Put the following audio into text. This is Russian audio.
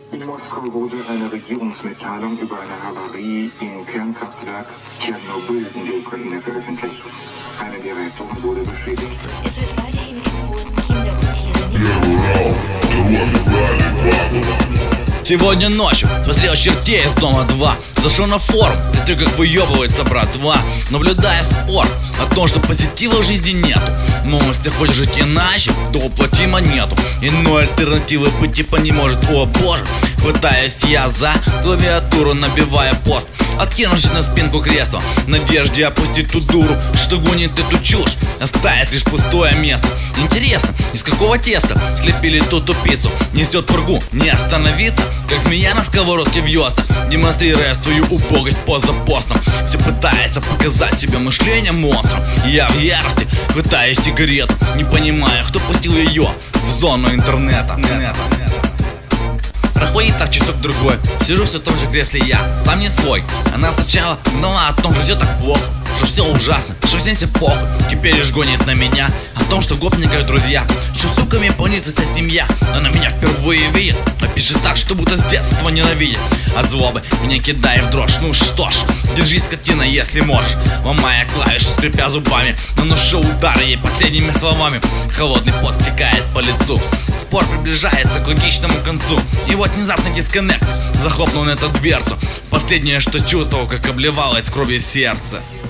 In Moskau wurde eine Regierungsmitteilung über eine Havarie im Kernkraftwerk Tschernobyl in der Ukraine veröffentlicht. Eine der Reaktoren wurde beschädigt. Es wird weiterhin empfohlen, Kinder und Tiere. Сегодня ночью смотрел чертей из дома 2. Зашел на форум, смотрю, как выебывается братва. Наблюдая спор о том, что позитива в жизни нету. Но если хочешь жить иначе, то уплати монету. Иной альтернативы быть типа не может, о боже. Хватаюсь я за клавиатуру, набивая пост. Откинувшись на спинку кресла, в надежде опустить ту дуру, что гонит эту чушь, оставит лишь пустое место. Интересно, из какого теста слепили ту тупицу? Несет пургу, не остановиться, как змея на сковородке вьется, демонстрируя свою убогость пост за постом. Все пытается показать себе мышление монстром. Я в ярости хватаю сигарету, не понимая, кто пустил ее в зону интернета. Проходит так часок-другой, сижу все в том же кресле я, сам не свой. Она сначала гнала о том, что все так плохо, что все ужасно, что всем все похуй. Теперь лишь гонит на меня о том, что гопников друзья, что суками полнится вся семья. Она меня впервые видит, а пишет так, что будто с детства ненавидит. От злобы меня кидает в дрожь, ну что ж, держись, скотина, если можешь. Ломая клавиши, скрипя зубами, наношу удары ей последними словами. Холодный пот стекает по лицу. Спор приближается к логичному концу. И вот внезапно дисконнект захлопнул на эту дверцу. Последнее, что чувствовал, как обливалось кровью сердце.